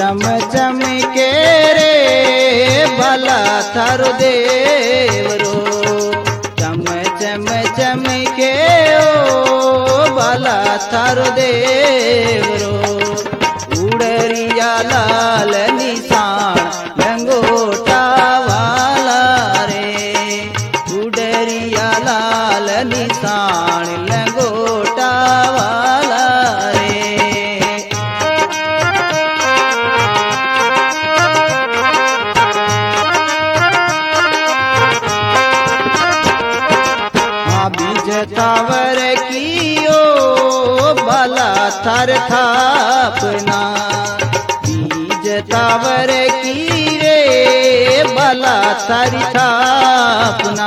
चम चम के रे भला थारो देवरो, चम चम चम के ओ भला थारो देवरो। उड़रिया लाल निशान लंगोटा वाला रे, उड़रिया लाल निशान लंगोटा वाला रे। बीज थावर कियो भला थार थापना, बीज थावर की रे भला थारी थापना।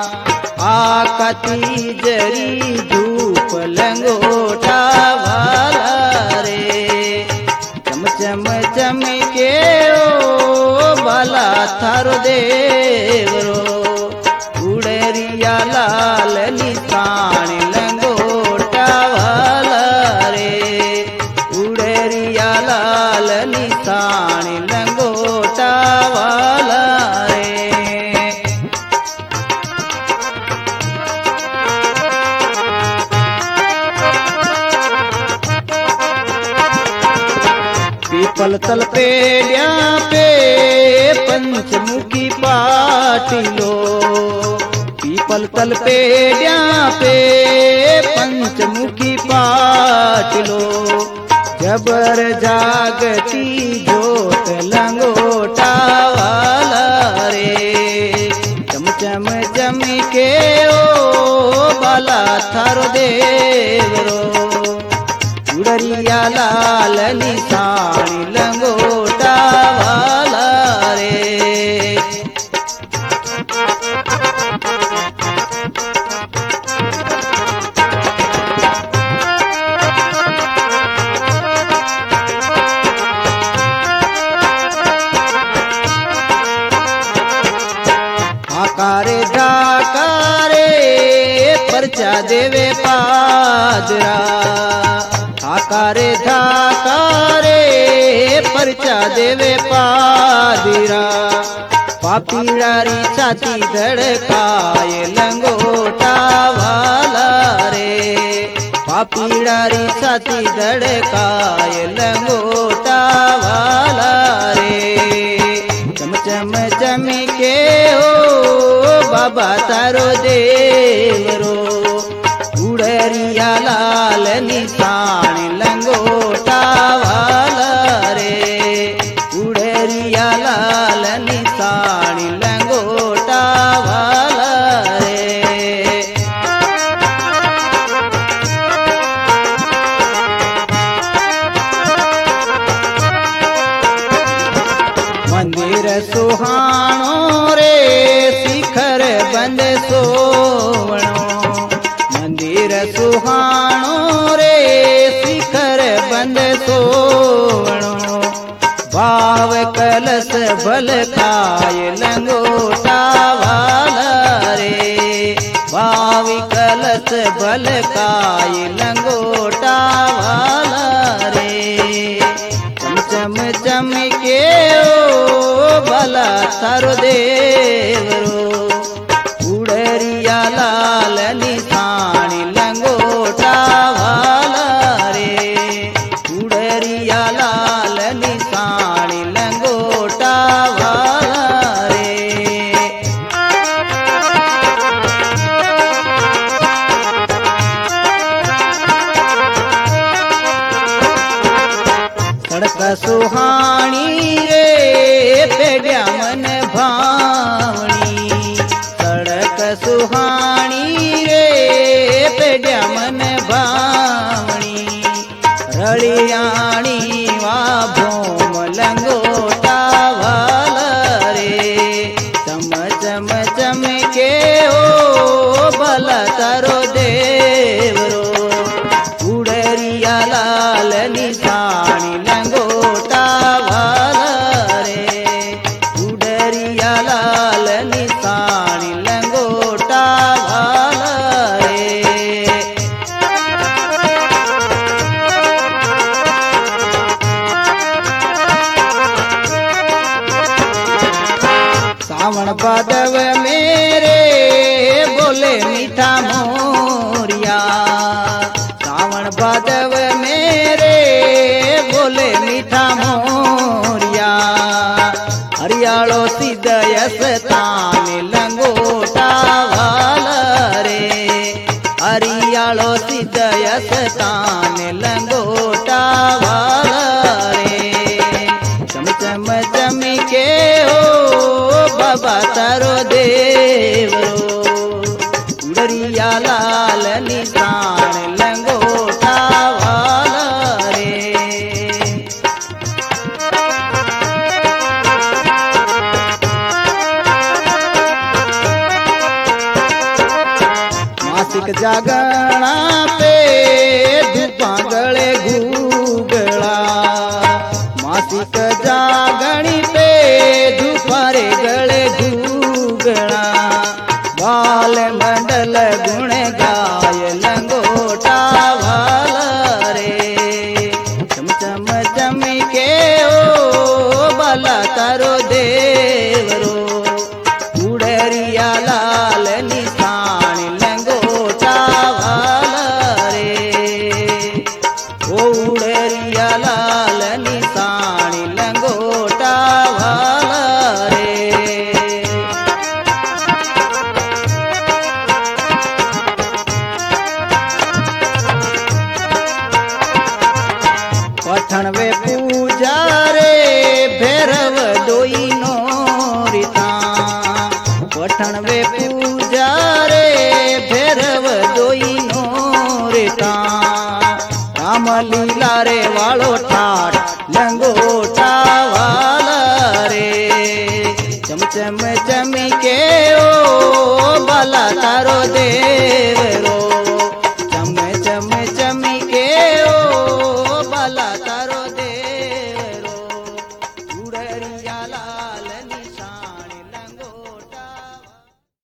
आकती जरी धूप लंगोटा वाला रे, चम चम चम के ओ भला थारो देवरो। उड़रिया लाल निशान लंगोटा वाला रे, उड़रिया लाल निशान लंगोटा वाला रे। पीपल तल पेड़िया पे पंचमुखी पाटिलो, पीपल तल पेड़िया पे पंचमुखी पाटिलो। जबर जागती जोत लंगोटा वाला रे, चम चम चम के ओ बाला थारो देवरो। उड़रिया लाल निशान लंगोटा वाला रे। आकारे ढाकारे परचा देवे पादरा, आकारे ढाकारे परचा देवे पादरा। पापीड़ारी छाती धड़काए लंगोटा वाला रे, पापीड़ारी छाती धड़काए लंगोटा वाला रे। चम चम चम के ओ बाबा तारो देवरो। उड़रिया लाल निशान लंगोटा वाला रे, उड़रिया लाल निशान लंगोटा वाला रे। मंदिर सुहाणो रे शिखर बंद सोवणो, मंदिर सुहाणो रे शिखर बंद सोवणो। भाव कलश भल खाए लंगोटा वाला रे, भावी कलश भल खाए लंगोटा वाला रे। चम चम के ओ भला थारो देवरो। उड़रिया लाल निशान लंगोटा वाला रे, उड़रिया लाल निशान लंगोटा वाला रे। सड़क सुहानी रे पेड़िया मन भावनी, सड़क सुहानी रे पेड़िया मन भावनी। रड़ियाणी वा भोम लंगोटा वाला रे, चम चम चम के ओ भला तारो देवरो। उड़रिया लाल निशान लंगोटा वाला रे, उड़रिया लाल निशान लंगोटा वाला रे। सावन भादव मेरे बोले मीठा मोरिया, सावन भादव मेरे बोले मीठा मोरिया। हरियालो सिद्धय स्थान लंगोटा वाल रे, हरियालो सिद्धय स्थान लंगोटा वाल रे। चम चम चमके हो बाबा तारो देवरो, उड़रिया लाल निशान लंगोटा वाल रे। मासिक जागरणा पे धूपा गले घूगला, मासिक जागणी पे धूपारे गले घूगला। बाल मंडल गुण गाय लंगोटा वाल रे, चम चम चमके ओ बाला तारो देवरो, उड़रिया लाल निशान लंगोटा वाल रे। ओ उड़रिया लाल निशान लंगोटा वाल रे। पठण वे पूजा रे भैरव दोई नो रीता, पठण वे पूजा रे भैरव दोई नो रीता। राम लीला रे वालो ठाट लंगोटा वाल रे, चम चम चमके ओ बाला तारो दे